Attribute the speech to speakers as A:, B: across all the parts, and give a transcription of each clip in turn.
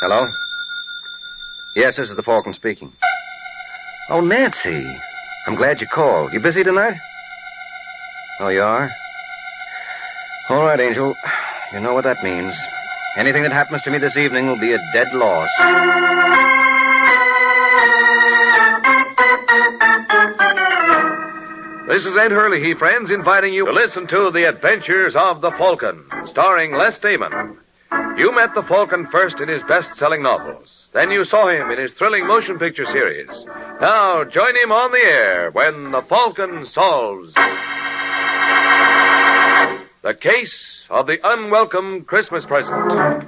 A: Hello? Yes, this is the Falcon speaking. Oh, Nancy. I'm glad you called. You busy tonight? Oh, you are? All right, Angel. You know what that means. Anything that happens to me this evening will be a dead loss.
B: This is Ed Hurley, friends, inviting you to listen to The Adventures of the Falcon, starring Les Damon. You met the Falcon first in his best-selling novels. Then you saw him in his thrilling motion picture series. Now, join him on the air when the Falcon solves the case of the unwelcome Christmas present.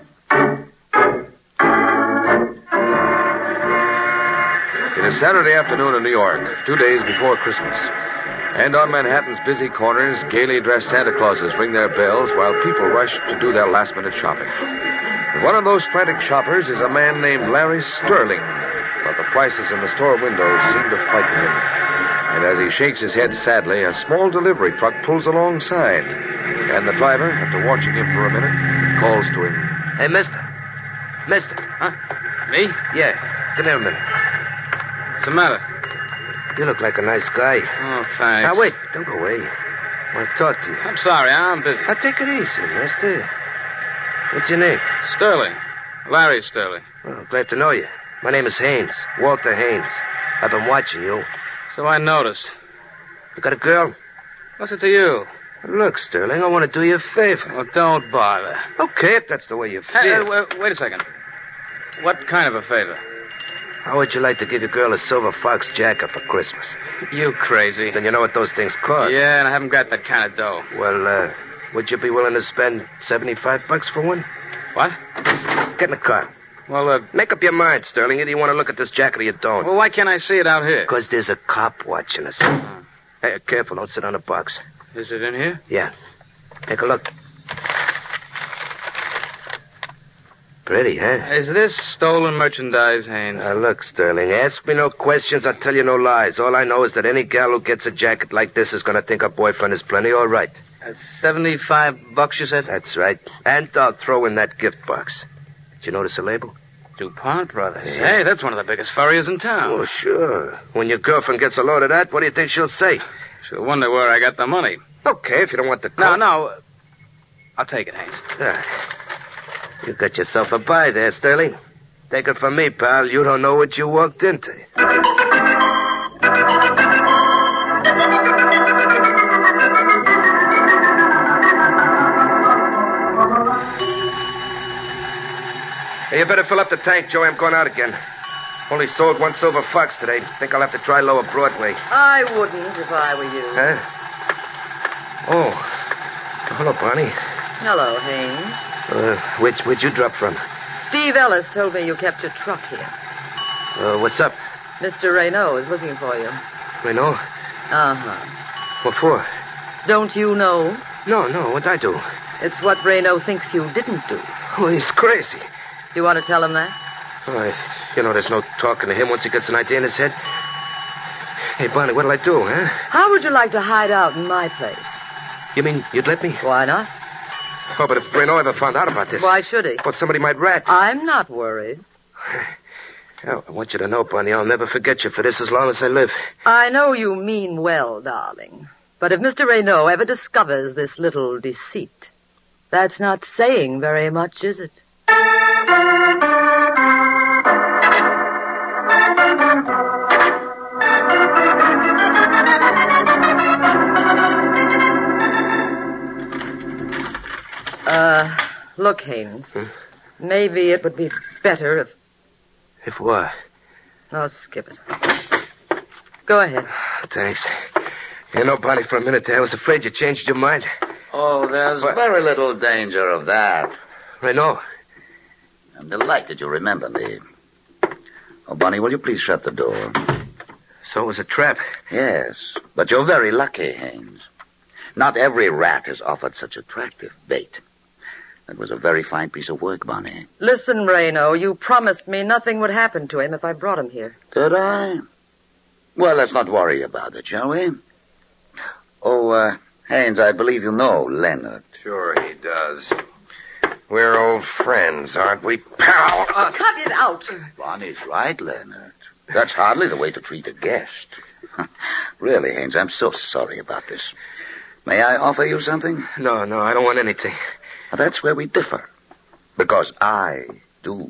B: It is Saturday afternoon in New York, 2 days before Christmas. And on Manhattan's busy corners, gaily dressed Santa Clauses ring their bells while people rush to do their last-minute shopping. And one of those frantic shoppers is a man named Larry Sterling, but the prices in the store windows seem to frighten him. And as he shakes his head sadly, a small delivery truck pulls alongside. And the driver, after watching him for a minute, calls to him.
C: Hey, mister. Mister.
D: Huh? Me?
C: Yeah, come here a minute.
D: What's the matter?
C: You look like a nice guy.
D: Oh, thanks.
C: Now, wait. Don't go away. I want to talk to you.
D: I'm sorry, I'm busy.
C: Now, take it easy, mister. What's your name?
D: Sterling. Larry Sterling.
C: Oh, glad to know you. My name is Haynes. Walter Haynes. I've been watching you.
D: So I noticed.
C: You got a girl?
D: What's it to you?
C: Look, Sterling, I want to do you a favor.
D: Well, don't bother.
C: Okay, if that's the way you feel.
D: Hey, wait a second. What kind of a favor?
C: How would you like to give your girl a silver fox jacket for Christmas?
D: You crazy.
C: Then you know what those things cost.
D: Yeah, and I haven't got that kind of dough.
C: Well, would you be willing to spend $75 for one?
D: What?
C: Get in the car.
D: Well,
C: make up your mind, Sterling. Either you want to look at this jacket or you don't.
D: Well, why can't I see it out here?
C: Because there's a cop watching us. Hey, careful. Don't sit on the box.
D: Is it in here?
C: Yeah. Take a look. Pretty, huh?
D: Is this stolen merchandise, Haynes?
C: Now, look, Sterling, ask me no questions, I'll tell you no lies. All I know is that any gal who gets a jacket like this is going to think her boyfriend is plenty all right.
D: $75, you said?
C: That's right. And I'll throw in that gift box. Did you notice the label?
D: DuPont Brothers. Yeah. Hey, that's one of the biggest furriers in town.
C: Oh, sure. When your girlfriend gets a load of that, what do you think she'll say?
D: She'll wonder where I got the money.
C: Okay, if you don't want the coat.
D: No. I'll take it, Haynes.
C: You got yourself a buy there, Sterling. Take it from me, pal. You don't know what you walked into. Hey, you better fill up the tank, Joey. I'm going out again. Only sold one silver fox today. Think I'll have to try Lower Broadway.
E: I wouldn't if I were you.
C: Huh? Oh. Hello, Bonnie.
E: Hello, Haynes.
C: Where'd you drop from?
E: Steve Ellis told me you kept your truck here.
C: What's up?
E: Mr. Raynaud is looking for you.
C: Raynaud?
E: Uh-huh.
C: What for?
E: Don't you know?
C: No, what'd I do?
E: It's what Raynaud thinks you didn't do.
C: Oh, he's crazy.
E: You want to tell him that?
C: There's no talking to him once he gets an idea in his head. Hey, Bonnie, what'll I do, huh?
E: How would you like to hide out in my place?
C: You mean you'd let me?
E: Why not?
C: Oh, but if Raynaud ever found out about this...
E: Why should he?
C: Well, somebody might rat.
E: I'm not worried.
C: I want you to know, Bonnie, I'll never forget you for this as long as I live.
E: I know you mean well, darling. But if Mr. Raynaud ever discovers this little deceit, that's not saying very much, is it? Look, Haynes. Maybe it would be better if...
C: If what?
E: Oh, skip it. Go ahead.
C: Thanks. Bonnie, for a minute there, I was afraid you changed your mind.
F: Oh, there's very little danger of that.
C: Raynaud.
F: I'm delighted you remember me. Oh, Bonnie, will you please shut the door?
C: So it was a trap?
F: Yes, but you're very lucky, Haynes. Not every rat is offered such attractive bait. That was a very fine piece of work, Bonnie.
E: Listen, Raynaud, you promised me nothing would happen to him if I brought him here.
F: Did I? Well, let's not worry about it, shall we? Oh, Haynes, I believe you know Leonard.
A: Sure he does.
C: We're old friends, aren't we, pal?
E: Cut it out.
F: Bonnie's right, Leonard. That's hardly the way to treat a guest. Really, Haynes, I'm so sorry about this. May I offer you something?
C: No, I don't want anything.
F: Well, that's where we differ. Because I do.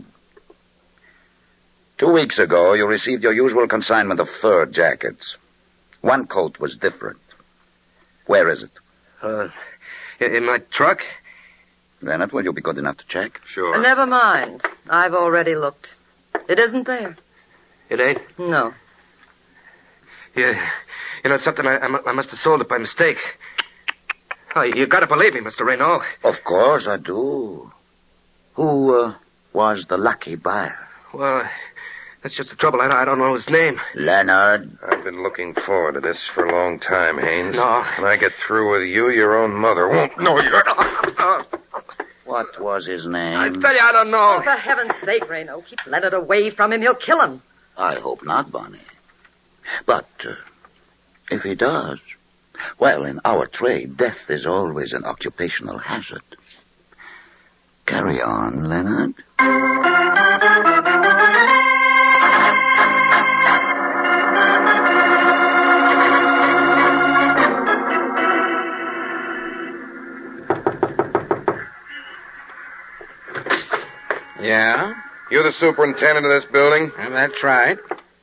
F: 2 weeks ago, you received your usual consignment of fur jackets. One coat was different. Where is it?
C: In my truck?
F: Leonard, will you be good enough to check?
C: Sure.
E: Never mind. I've already looked. It isn't there.
C: It ain't?
E: No.
C: Yeah. You know, it's something I must have sold it by mistake. Oh, you gotta believe me, Mr. Reno.
F: Of course I do. Who was the lucky buyer?
C: Well, that's just the trouble. I don't know his name.
F: Leonard.
A: I've been looking forward to this for a long time, Haynes.
C: No.
A: When I get through with you, your own mother won't know you.
F: What was his name?
C: I tell you, I don't know.
E: Oh, for heaven's sake, Reno, keep Leonard away from him. He'll kill him.
F: I hope not, Bonnie. But if he does, well, in our trade, death is always an occupational hazard. Carry on, Leonard.
D: Yeah?
A: You're the superintendent of this building?
D: That's right.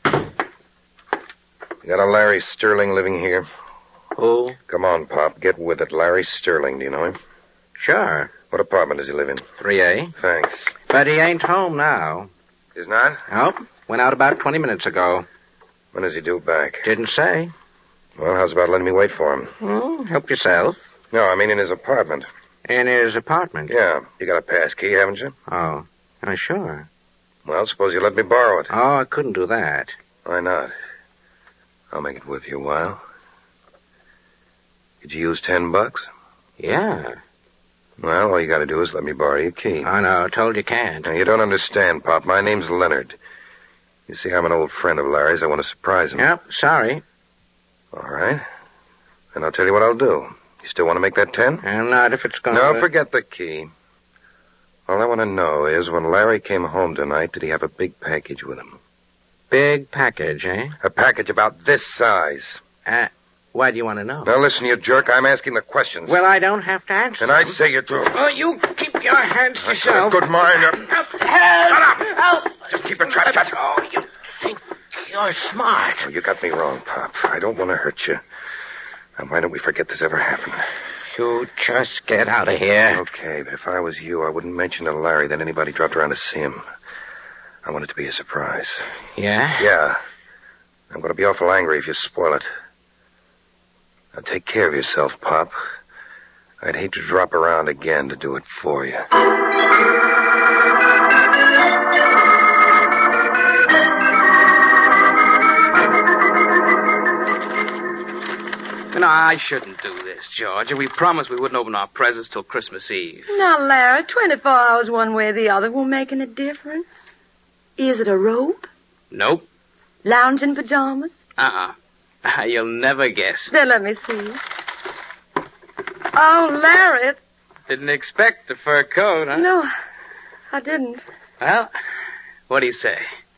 A: You got a Larry Sterling living here?
D: Who?
A: Come on, Pop. Get with it. Larry Sterling. Do you know him?
D: Sure.
A: What apartment does he live in?
D: 3A.
A: Thanks.
D: But he ain't home now.
A: He's not?
D: Nope. Went out about 20 minutes ago.
A: When does he due back?
D: Didn't say.
A: Well, how's about letting me wait for him?
D: Help yourself.
A: No, I mean in his apartment.
D: In his apartment?
A: Yeah. You got a pass key, haven't you?
D: Oh, sure.
A: Well, suppose you let me borrow it.
D: Oh, I couldn't do that.
A: Why not? I'll make it worth your while. Could you use $10?
D: Yeah.
A: Well, all you got to do is let me borrow your key.
D: I know. Told you can't.
A: Now, you don't understand, Pop. My name's Leonard. You see, I'm an old friend of Larry's. I want to surprise him.
D: Yep, sorry.
A: All right. Then I'll tell you what I'll do. You still want to make that 10?
D: And not if it's going
A: No, forget the key. All I want to know is when Larry came home tonight, did he have a big package with him?
D: Big package, eh?
A: A package about this size.
D: Why do you want to know?
A: Now, listen, you jerk. I'm asking the questions.
D: Well, I don't have to answer.
A: And I say you do.
D: Oh, you keep your hands to
A: I've got
D: yourself.
A: a good mind.
D: Shut up!
A: Just keep your trap shut.
D: Oh, you think you're smart.
A: Oh, you got me wrong, Pop. I don't want to hurt you. Now, why don't we forget this ever happened?
D: You just get out of here.
A: Okay, but if I was you, I wouldn't mention to Larry that anybody dropped around to see him. I want it to be a surprise.
D: Yeah?
A: Yeah. I'm going to be awful angry if you spoil it. Now, take care of yourself, Pop. I'd hate to drop around again to do it for you.
D: No, I shouldn't do this, George. We promised we wouldn't open our presents till Christmas Eve.
E: Now, Larry, 24 hours one way or the other won't make any difference. Is it a robe?
D: Nope.
E: Lounging pajamas?
D: You'll never guess.
E: Then let me see. Oh, Larry.
D: Didn't expect a fur coat, huh?
E: No, I didn't.
D: Well, what do you say?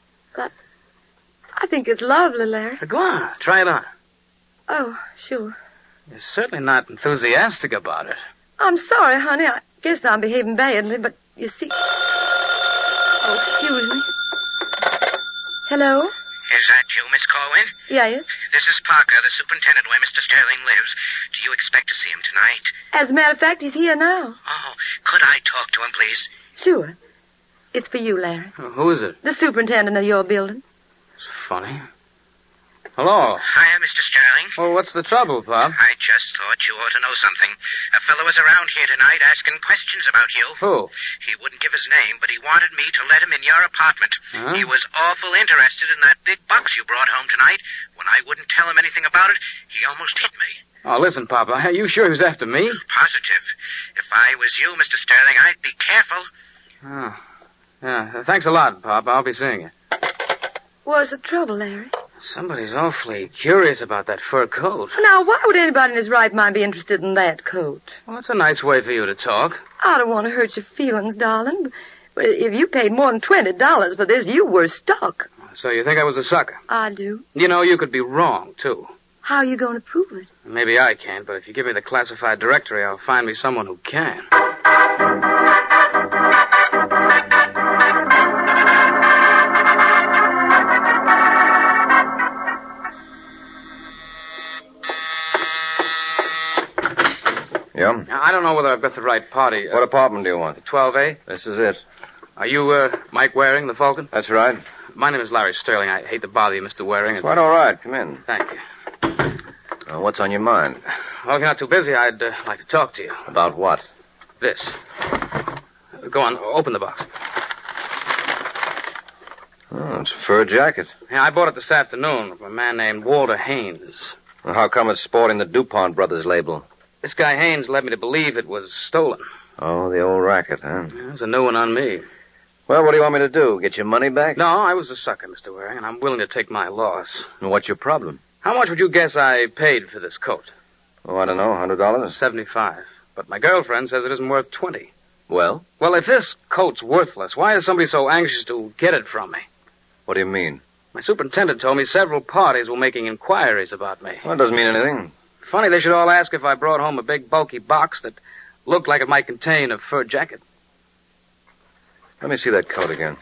E: I think it's lovely, Larry.
D: Go on, try it on.
E: Oh, sure.
D: You're certainly not enthusiastic about it.
E: I'm sorry, honey. I guess I'm behaving badly, but you see... Oh, excuse me. Hello?
G: Is that you, Miss Corwin?
E: Yes.
G: This is Parker, the superintendent where Mr. Sterling lives. Do you expect to see him tonight?
E: As a matter of fact, he's here now.
G: Oh, could I talk to him, please?
E: Sure. It's for you, Larry.
D: Who is it?
E: The superintendent of your building.
D: It's funny. Hello.
G: Hiya, Mr. Sterling.
D: Well, what's the trouble, Bob?
G: I just thought you ought to know something. A fellow was around here tonight asking questions about you.
D: Who?
G: He wouldn't give his name, but he wanted me to let him in your apartment.
D: Huh?
G: He was awful interested in that big box you brought home tonight. When I wouldn't tell him anything about it, he almost hit me.
D: Oh, listen, Papa. Are you sure he was after me?
G: Positive. If I was you, Mr. Sterling, I'd be careful.
D: Oh. Yeah, thanks a lot, Papa. I'll be seeing you.
E: What's the trouble, Larry?
D: Somebody's awfully curious about that fur coat.
E: Now, why would anybody in his right mind be interested in that coat?
D: Well, that's a nice way for you to talk.
E: I don't want to hurt your feelings, darling, but if you paid more than $20 for this, you were stuck.
D: So you think I was a sucker?
E: I do.
D: You know, you could be wrong, too.
E: How are you going to prove it?
D: Maybe I can't, but if you give me the classified directory, I'll find me someone who can.
A: Yeah?
D: Now, I don't know whether I've got the right party.
A: What apartment do you want?
D: 12A?
A: This is it.
D: Are you, Mike Waring, the Falcon?
A: That's right.
D: My name is Larry Sterling. I hate to bother you, Mr. Waring.
A: Quite all right. Come in.
D: Thank you.
A: What's on your mind?
D: Well, if you're not too busy, I'd like to talk to you.
A: About what?
D: This. Go on, open the box.
A: Oh, it's a fur jacket.
D: Yeah, I bought it this afternoon from a man named Walter Haynes.
A: Well, how come it's sporting the DuPont Brothers label?
D: This guy Haynes led me to believe it was stolen.
A: Oh, the old racket, huh?
D: Yeah, there's a new one on me.
A: Well, what do you want me to do? Get your money back?
D: No, I was a sucker, Mr. Waring, and I'm willing to take my loss.
A: And what's your problem?
D: How much would you guess I paid for this coat?
A: Oh, I don't know, $100?
D: $75. But my girlfriend says it isn't worth $20.
A: Well?
D: Well, if this coat's worthless, why is somebody so anxious to get it from me?
A: What do you mean?
D: My superintendent told me several parties were making inquiries about me.
A: Well, it doesn't mean anything.
D: Funny they should all ask if I brought home a big, bulky box that looked like it might contain a fur jacket.
A: Let me see that coat again.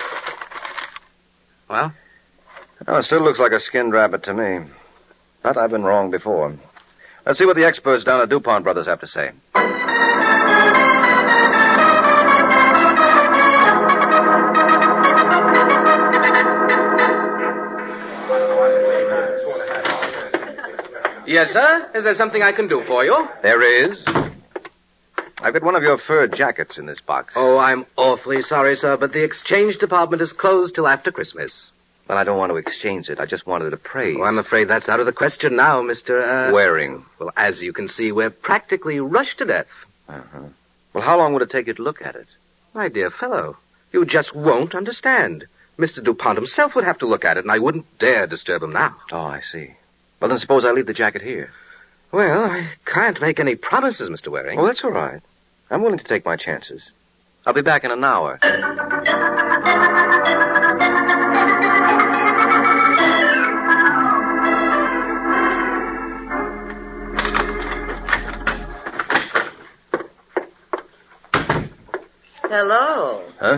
D: Well?
A: Oh, it still looks like a skinned rabbit to me. But I've been wrong before. Let's see what the experts down at DuPont Brothers have to say.
H: Yes, sir? Is there something I can do for you?
A: There is. I've got one of your fur jackets in this box.
H: Oh, I'm awfully sorry, sir, but the exchange department is closed till after Christmas.
A: Well, I don't want to exchange it. I just wanted it appraised.
H: Oh, I'm afraid that's out of the question now, Mr.
A: Waring.
H: Well, as you can see, we're practically rushed to death.
A: Uh-huh. Well, how long would it take you to look at it?
H: My dear fellow, you just won't understand. Mr. DuPont himself would have to look at it, and I wouldn't dare disturb him now.
A: Oh, I see. Well, then suppose I leave the jacket here.
H: Well, I can't make any promises, Mr. Waring.
A: Oh, that's all right. I'm willing to take my chances. I'll be back in an hour.
E: Hello.
A: Huh?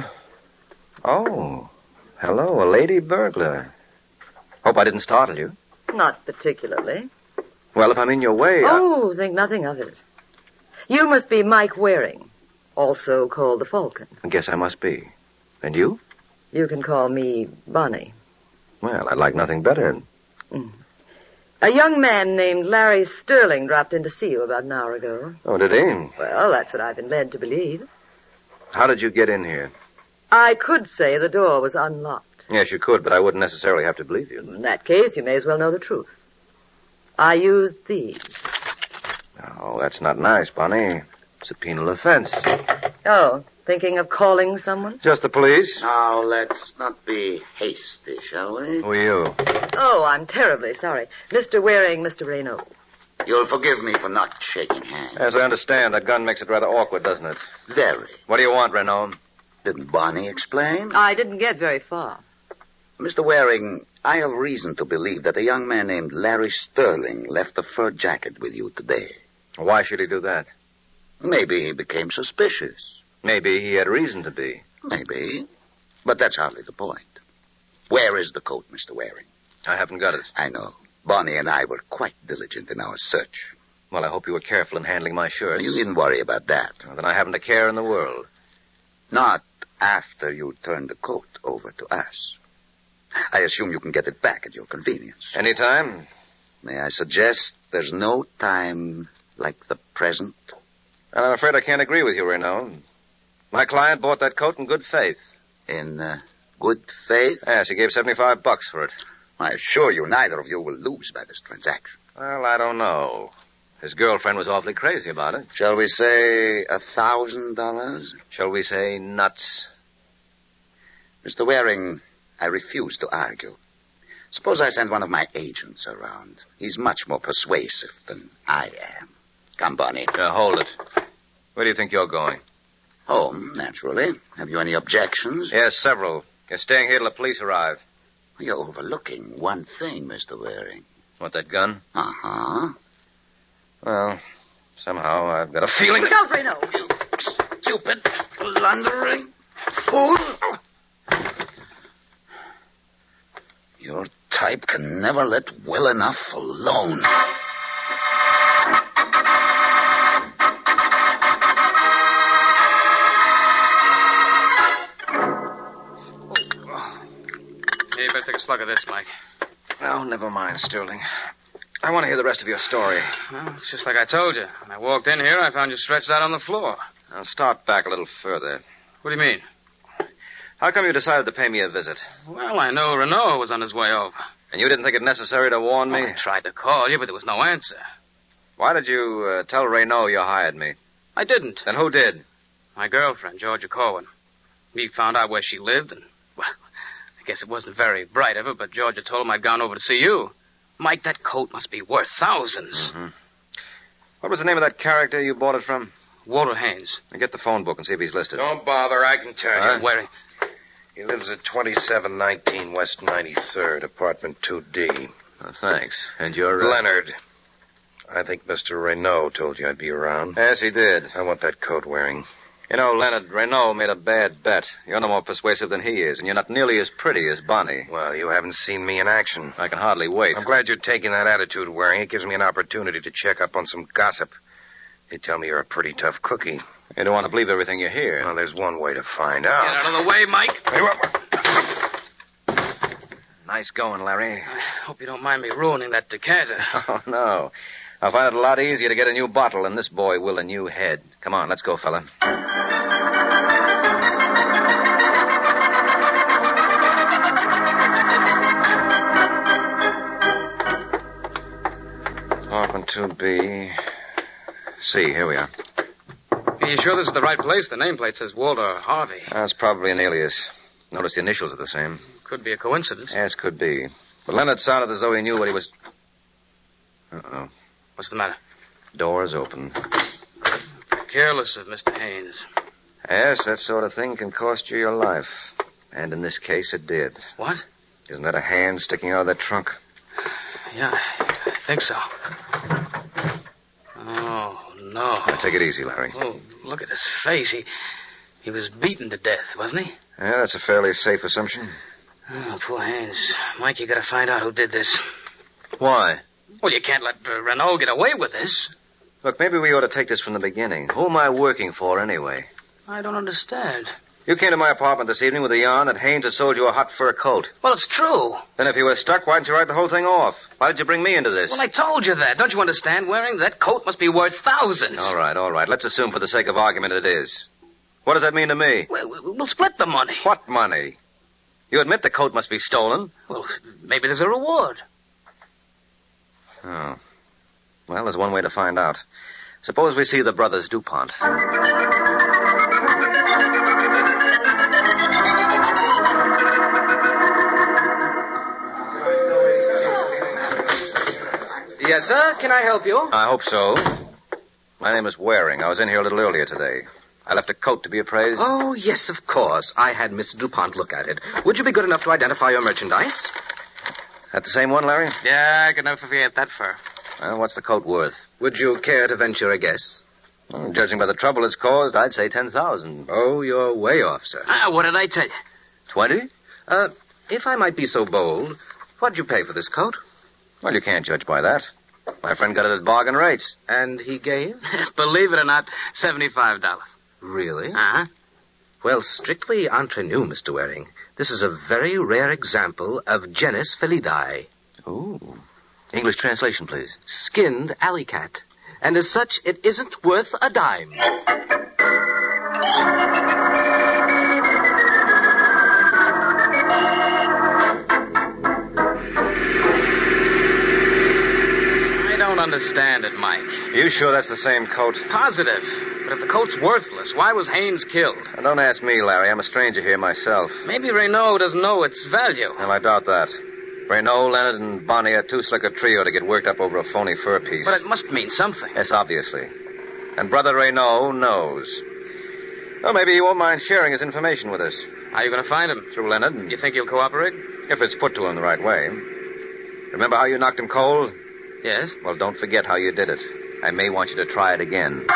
A: Oh, hello, a lady burglar. Hope I didn't startle you.
E: Not particularly.
A: Well, if I'm in your way,
E: Oh, think nothing of it. You must be Mike Waring, also called the Falcon.
A: I guess I must be. And you?
E: You can call me Bonnie.
A: Well, I'd like nothing better.
E: A young man named Larry Sterling dropped in to see you about an hour ago.
A: Oh, did he?
E: Well, that's what I've been led to believe.
A: How did you get in here?
E: I could say the door was unlocked.
A: Yes, you could, but I wouldn't necessarily have to believe you.
E: In that case, you may as well know the truth. I used these.
A: Oh, that's not nice, Bonnie. It's a penal offense.
E: Oh, thinking of calling someone?
A: Just the police?
F: Now, let's not be hasty, shall we?
A: Who are you?
E: Oh, I'm terribly sorry. Mr. Waring, Mr. Raynaud.
F: You'll forgive me for not shaking hands.
A: As I understand, that gun makes it rather awkward, doesn't it?
F: Very.
A: What do you want, Renault?
F: Didn't Bonnie explain?
E: I didn't get very far.
F: Mr. Waring, I have reason to believe that a young man named Larry Sterling left a fur jacket with you today.
A: Why should he do that?
F: Maybe he became suspicious.
A: Maybe he had reason to be.
F: Maybe. But that's hardly the point. Where is the coat, Mr. Waring?
A: I haven't got it.
F: I know. Bonnie and I were quite diligent in our search.
A: Well, I hope you were careful in handling my shirts.
F: You needn't worry about that.
A: Well, then I haven't a care in the world.
F: Not after you turn the coat over to us. I assume you can get it back at your convenience.
A: Anytime?
F: May I suggest there's no time like the present?
A: And I'm afraid I can't agree with you, Renault. My client bought that coat in good faith.
F: In good faith?
A: Yes, he gave $75 for it.
F: I assure you neither of you will lose by this transaction.
A: Well, I don't know. His girlfriend was awfully crazy about it.
F: Shall we say $1,000?
A: Shall we say nuts?
F: Mr. Waring, I refuse to argue. Suppose I send one of my agents around. He's much more persuasive than I am. Come, Bonnie.
A: Hold it. Where do you think you're going?
F: Home, naturally. Have you any objections?
A: Yes, several. You're staying here till the police arrive.
F: You're overlooking one thing, Mr. Waring.
A: What, that gun?
F: Uh-huh.
A: Well, somehow I've got a feeling...
E: Look out, Reno!
F: You stupid, blundering fool! Your type can never let well enough alone.
D: You better take a slug of this, Mike.
A: Oh, never mind, Sterling. I want to hear the rest of your story.
D: Well, it's just like I told you. When I walked in here, I found you stretched out on the floor.
A: I'll start back a little further.
D: What do you mean?
A: How come you decided to pay me a visit?
D: Well, I know Renault was on his way over.
A: And you didn't think it necessary to warn me?
D: I tried to call you, but there was no answer.
A: Why did you tell Raynaud you hired me?
D: I didn't.
A: Then who did?
D: My girlfriend, Georgia Corwin. He found out where she lived, and, well, I guess it wasn't very bright of her, but Georgia told him I'd gone over to see you. Mike, that coat must be worth thousands.
A: Mm-hmm. What was the name of that character you bought it from?
D: Walter Haynes.
A: Now get the phone book and see if he's listed.
C: Don't bother, I can tell you.
D: Waring.
C: He lives at 2719 West 93rd, apartment 2D.
A: Oh, thanks. And you're...
C: Leonard. I think Mr. Raynaud told you I'd be around.
A: Yes, he did.
C: I want that coat wearing.
A: You know, Leonard, Raynaud made a bad bet. You're no more persuasive than he is, and you're not nearly as pretty as Bonnie.
C: Well, you haven't seen me in action.
A: I can hardly wait.
C: I'm glad you're taking that attitude, Waring. It gives me an opportunity to check up on some gossip. They tell me you're a pretty tough cookie.
A: You don't want to believe everything you hear.
C: Well, there's one way to find out.
D: Get out of the way, Mike.
C: Hey, what?
A: Nice going, Larry.
D: I hope you don't mind me ruining that decanter.
A: Oh, no. I'll find it a lot easier to get a new bottle than this boy will a new head. Come on, let's go, fella. Apartment 2B. C, here we are.
D: Are you sure this is the right place? The nameplate says Walter Harvey.
A: That's probably an alias. Notice the initials are the same.
D: Could be a coincidence.
A: Yes, could be. But Leonard sounded as though he knew what he was... Uh-oh.
D: What's the matter?
A: Door's open.
D: Careless of Mr. Haynes.
A: Yes, that sort of thing can cost you your life. And in this case, it did.
D: What?
A: Isn't that a hand sticking out of that trunk?
D: Yeah, I think so. Oh, no.
A: Now, take it easy, Larry.
D: Oh, look at his face. He was beaten to death, wasn't he?
A: Yeah, that's a fairly safe assumption.
D: Oh, poor Haynes. Mike, you gotta find out who did this.
A: Why?
D: Well, you can't let Renault get away with this.
A: Look, maybe we ought to take this from the beginning. Who am I working for, anyway?
D: I don't understand.
A: You came to my apartment this evening with a yarn that Haynes had sold you a hot fur coat.
D: Well, it's true.
A: Then if you were stuck, why didn't you write the whole thing off? Why did you bring me into this?
D: Well, I told you that. Don't you understand, Waring? That coat must be worth thousands.
A: All right. Let's assume for the sake of argument it is. What does that mean to me?
D: We'll split the money.
A: What money? You admit the coat must be stolen?
D: Well, maybe there's a reward.
A: Oh. Well, there's one way to find out. Suppose we see the brothers DuPont.
H: Yes, sir. Can I help you?
A: I hope so. My name is Waring. I was in here a little earlier today. I left a coat to be appraised.
H: Oh, yes, of course. I had Mr. DuPont look at it. Would you be good enough to identify your merchandise?
A: That the same one, Larry?
D: Yeah, I could never forget that fur.
A: Well, what's the coat worth?
H: Would you care to venture a guess?
A: Well, judging by the trouble it's caused, I'd say 10,000.
H: Oh, you're way off, sir.
D: What did I tell you?
A: 20?
H: If I might be so bold, what'd you pay for this coat?
A: Well, you can't judge by that. My friend got it at bargain rates.
H: And he gave?
D: Believe it or not, $75.
H: Really?
D: Uh-huh.
H: Well, strictly entre nous, Mr. Waring, this is a very rare example of genus felidae.
A: Ooh. English translation, please.
H: Skinned alley cat. And as such, it isn't worth a dime.
D: I don't understand it, Mike.
A: You sure that's the same coat?
D: Positive. But if the coat's worthless, why was Haynes killed?
A: Now, don't ask me, Larry. I'm a stranger here myself.
D: Maybe Raynaud doesn't know its value.
A: Well, I doubt that. Renault, Leonard, and Bonnie are too slick a trio to get worked up over a phony fur piece.
D: But it must mean something.
A: Yes, obviously. And Brother Renault knows. Well, maybe he won't mind sharing his information with us.
D: How are you going to find him?
A: Through Leonard.
D: You think he'll cooperate?
A: If it's put to him the right way. Remember how you knocked him cold?
D: Yes.
A: Well, don't forget how you did it. I may want you to try it again.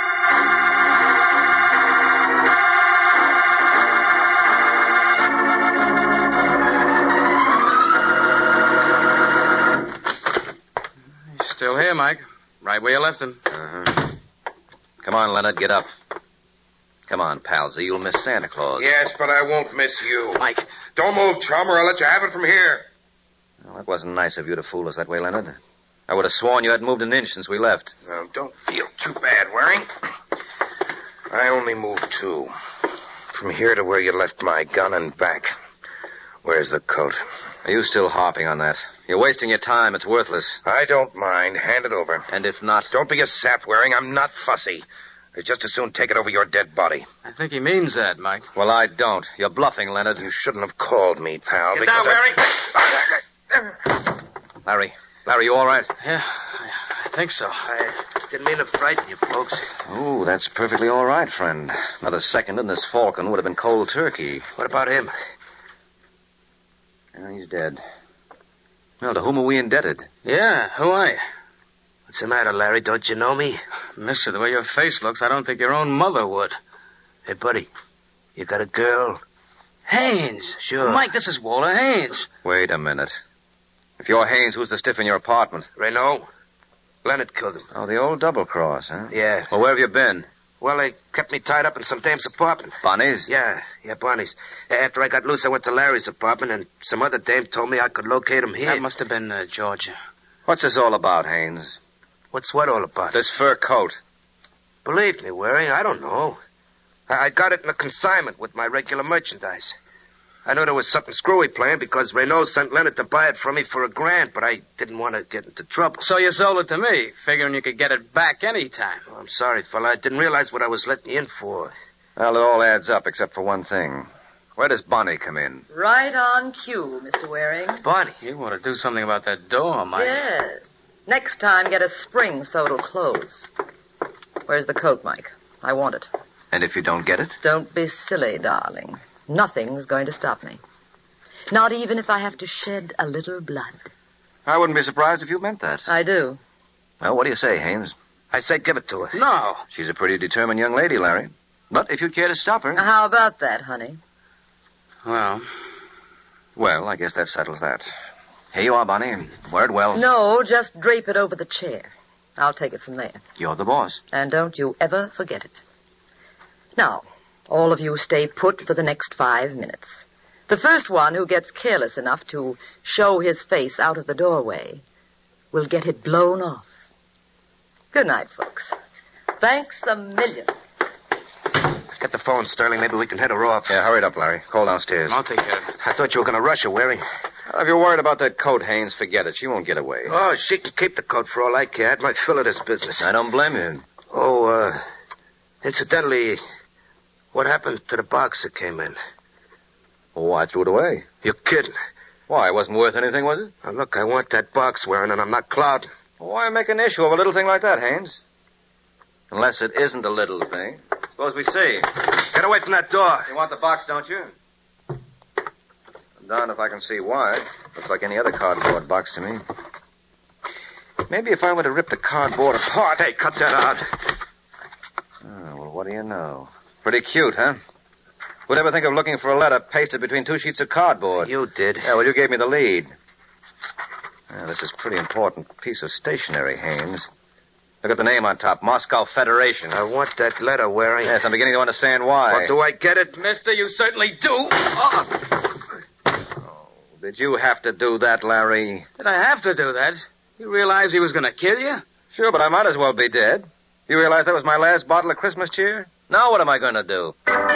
D: He's still here, Mike. Right where you left him.
A: Uh-huh. Come on, Leonard, get up. Come on, palsy, you'll miss Santa Claus.
C: Yes, but I won't miss you.
D: Mike.
C: Don't move, chum, or I'll let you have it from here.
A: Well, it wasn't nice of you to fool us that way, Leonard. I would have sworn you hadn't moved an inch since we left.
C: Now, don't feel too bad, Waring. I only moved 2. From here to where you left my gun and back. Where's the coat?
A: Are you still harping on that? You're wasting your time. It's worthless.
C: I don't mind. Hand it over.
A: And if not...
C: Don't be a sap, Waring. I'm not fussy. I'd just as soon take it over your dead body.
D: I think he means that, Mike.
A: Well, I don't. You're bluffing, Leonard.
C: You shouldn't have called me, pal.
G: Get down, Waring.
A: Larry, you all right?
D: Yeah, I think so.
G: I didn't mean to frighten you folks.
A: Oh, that's perfectly all right, friend. Another second and this Falcon would have been cold turkey.
G: What about him?
A: Yeah, he's dead. Well, to whom are we indebted?
D: Yeah, who are you?
G: What's the matter, Larry? Don't you know me?
D: Mister, the way your face looks, I don't think your own mother would.
G: Hey, buddy, you got a girl?
D: Haynes.
G: Sure.
D: Mike, this is Walter Haynes.
A: Wait a minute. If you're Haynes, who's the stiff in your apartment?
G: Renault. Leonard killed him.
A: Oh, the old double cross, huh?
G: Yeah.
A: Well, where have you been?
G: Well, they kept me tied up in some dame's apartment.
A: Bonnie's?
G: Yeah, Bonnie's. After I got loose, I went to Larry's apartment, and some other dame told me I could locate him here.
D: That must have been Georgia.
A: What's this all about, Haynes?
G: What's what all about?
A: This fur coat.
G: Believe me, Waring, I don't know. I got it in a consignment with my regular merchandise. I knew there was something screwy playing because Renault sent Leonard to buy it from me for $1,000, but I didn't want to get into trouble.
D: So you sold it to me, figuring you could get it back any time.
G: Oh, I'm sorry, fella. I didn't realize what I was letting you in for.
A: Well, it all adds up except for one thing. Where does Bonnie come in?
E: Right on cue, Mr. Waring.
G: Bonnie.
D: You want to do something about that door, Mike.
E: Yes. Next time, get a spring so it'll close. Where's the coat, Mike? I want it.
A: And if you don't get it?
E: Don't be silly, darling. Nothing's going to stop me. Not even if I have to shed a little blood.
A: I wouldn't be surprised if you meant that.
E: I do.
A: Well, what do you say, Haynes?
G: I say give it to her.
D: No.
A: She's a pretty determined young lady, Larry. But if you'd care to stop her...
E: How about that, honey?
A: Well, I guess that settles that. Here you are, Bonnie. Wear it well.
E: No, just drape it over the chair. I'll take it from there.
A: You're the boss.
E: And don't you ever forget it. Now, all of you stay put for the next 5 minutes. The first one who gets careless enough to show his face out of the doorway will get it blown off. Good night, folks. Thanks a million.
G: Get the phone, Sterling. Maybe we can head her off.
A: Yeah, hurry it up, Larry. Call downstairs.
D: I'll take care of it.
G: I thought you were going to rush her, Waring.
A: Well, if you're worried about that coat, Haynes, forget it. She won't get away.
G: Oh, she can keep the coat for all I care. I had my fill of this business.
A: I don't blame you.
G: Oh, incidentally, what happened to the box that came in?
A: Oh, I threw it away.
G: You're kidding.
A: Why, it wasn't worth anything, was it?
G: Now, look, I want that box, Waring, and I'm not clouding.
A: Why make an issue of a little thing like that, Haynes? Unless it isn't a little thing. Suppose we see.
G: Get away from that door.
A: You want the box, don't you? I'm darned if I can see why. Looks like any other cardboard box to me. Maybe if I were to rip the cardboard apart...
G: Hey, cut that out.
A: Oh, well, what do you know? Pretty cute, huh? Who'd ever think of looking for a letter pasted between 2 sheets of cardboard?
G: You did.
A: Yeah, well, you gave me the lead. Now, this is a pretty important piece of stationery, Haynes. Look at the name on top, Moscow Federation.
G: I want that letter, Waring.
A: Yes, I'm beginning to understand why.
G: Well, do I get it?
D: Mister, you certainly do.
A: Did you have to do that, Larry?
D: Did I have to do that? You realize he was going to kill you?
A: Sure, but I might as well be dead. You realize that was my last bottle of Christmas cheer? Now what am I going to do?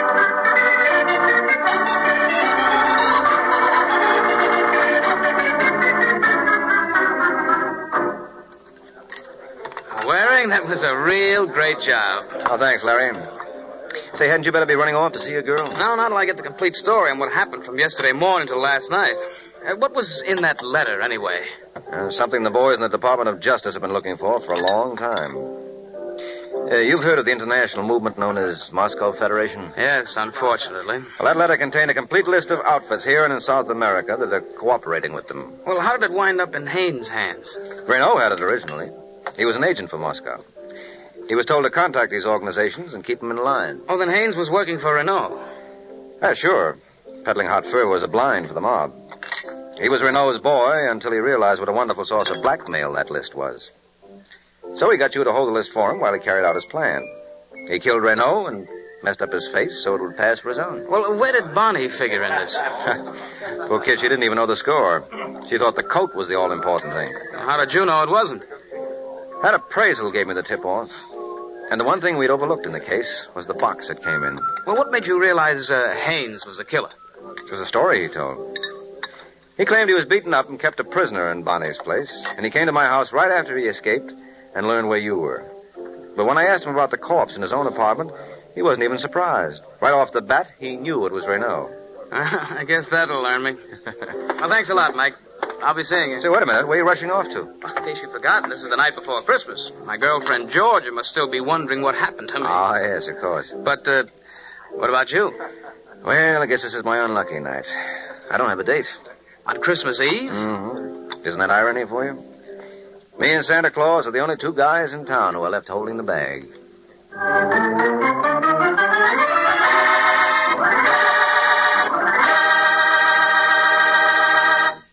D: Waring, that was a real great job.
A: Oh, thanks, Larry. Say, hadn't you better be running off to see your girl?
D: No, not till I get the complete story on what happened from yesterday morning till last night. What was in that letter, anyway?
A: Something the boys in the Department of Justice have been looking for a long time. You've heard of the international movement known as Moscow Federation?
D: Yes, unfortunately.
A: Well, that letter contained a complete list of outfits here and in South America that are cooperating with them.
D: Well, how did it wind up in Haynes' hands?
A: Renault had it originally. He was an agent for Moscow. He was told to contact these organizations and keep them in line.
D: Oh, then Haynes was working for Renault.
A: Yeah, sure. Peddling hot fur was a blind for the mob. He was Renault's boy until he realized what a wonderful source of blackmail that list was. So he got you to hold the list for him while he carried out his plan. He killed Renault and messed up his face so it would pass for his own.
D: Well, where did Bonnie figure in this?
A: Poor kid, she didn't even know the score. She thought the coat was the all-important thing.
D: How did you know it wasn't?
A: That appraisal gave me the tip-off. And the one thing we'd overlooked in the case was the box that came in.
D: Well, what made you realize Haynes was the killer?
A: It was a story he told. He claimed he was beaten up and kept a prisoner in Bonnie's place, and he came to my house right after he escaped and learned where you were. But when I asked him about the corpse in his own apartment, he wasn't even surprised. Right off the bat, he knew it was Renault.
D: I guess that'll learn me. Well, thanks a lot, Mike. I'll be seeing you.
A: Say, wait a minute. Where are you rushing off to?
D: In case you've forgotten, this is the night before Christmas. My girlfriend Georgia must still be wondering what happened to me.
A: Ah, yes, of course.
D: But, what about you?
A: Well, I guess this is my unlucky night. I don't have a date.
D: On Christmas Eve?
A: Mm-hmm. Isn't that irony for you? Me and Santa Claus are the only two guys in town who are left holding the bag.